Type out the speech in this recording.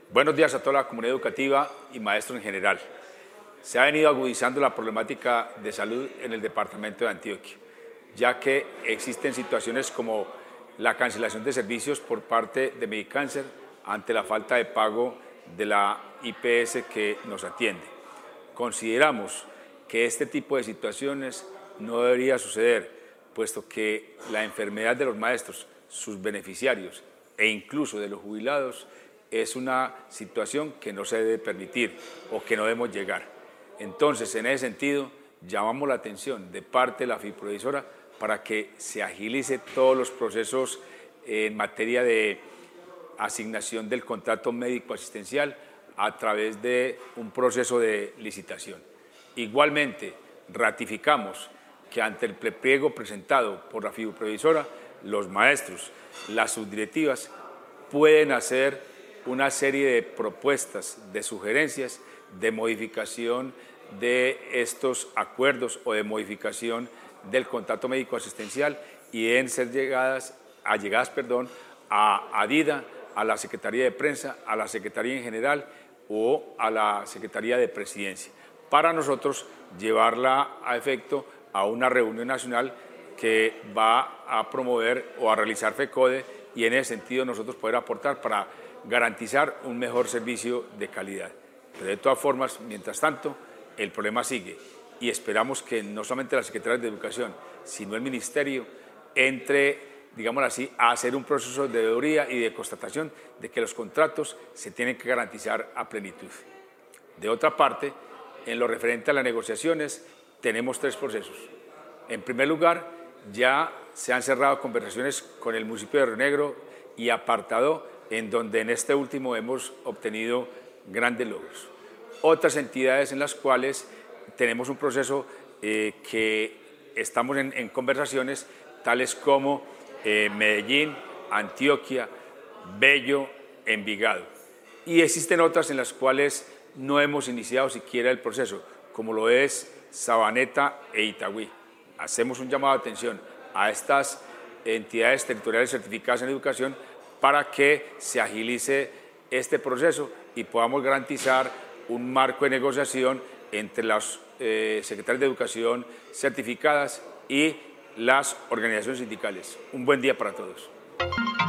Buenos días a toda la comunidad educativa y maestros en general. Se ha venido agudizando la problemática de salud en el departamento de Antioquia, ya que existen situaciones como la cancelación de servicios por parte de Medicáncer ante la falta de pago de la IPS que nos atiende. Consideramos que este tipo de situaciones no debería suceder, puesto que la enfermedad de los maestros, sus beneficiarios e incluso de los jubilados es una situación que no se debe permitir o que no debemos llegar. Entonces, en ese sentido, llamamos la atención de parte de la FIProvisora para que se agilice todos los procesos en materia de asignación del contrato médico asistencial a través de un proceso de licitación. Igualmente, ratificamos que ante el prepliego presentado por la FIProvisora, los maestros, las subdirectivas, pueden hacer una serie de propuestas, de sugerencias, de modificación de estos acuerdos o de modificación del contrato médico asistencial y deben ser allegadas a DIDA, a la Secretaría de Prensa, a la Secretaría en general o a la Secretaría de Presidencia, para nosotros llevarla a efecto a una reunión nacional que va a promover o a realizar FECODE y en ese sentido nosotros poder aportar para garantizar un mejor servicio de calidad. Pero de todas formas, mientras tanto, el problema sigue y esperamos que no solamente la Secretaría de Educación, sino el Ministerio entre, digamos así, a hacer un proceso de veeduría y de constatación de que los contratos se tienen que garantizar a plenitud. De otra parte, en lo referente a las negociaciones, tenemos tres procesos. En primer lugar, ya se han cerrado conversaciones con el municipio de Río Negro y Apartadó, en donde en este último hemos obtenido grandes logros. Otras entidades en las cuales tenemos un proceso que estamos en conversaciones, tales como Medellín, Antioquia, Bello, Envigado. Y existen otras en las cuales no hemos iniciado siquiera el proceso, como lo es Sabaneta e Itagüí. Hacemos un llamado de atención a estas entidades territoriales certificadas en educación para que se agilice este proceso y podamos garantizar un marco de negociación entre las secretarias de educación certificadas y las organizaciones sindicales. Un buen día para todos.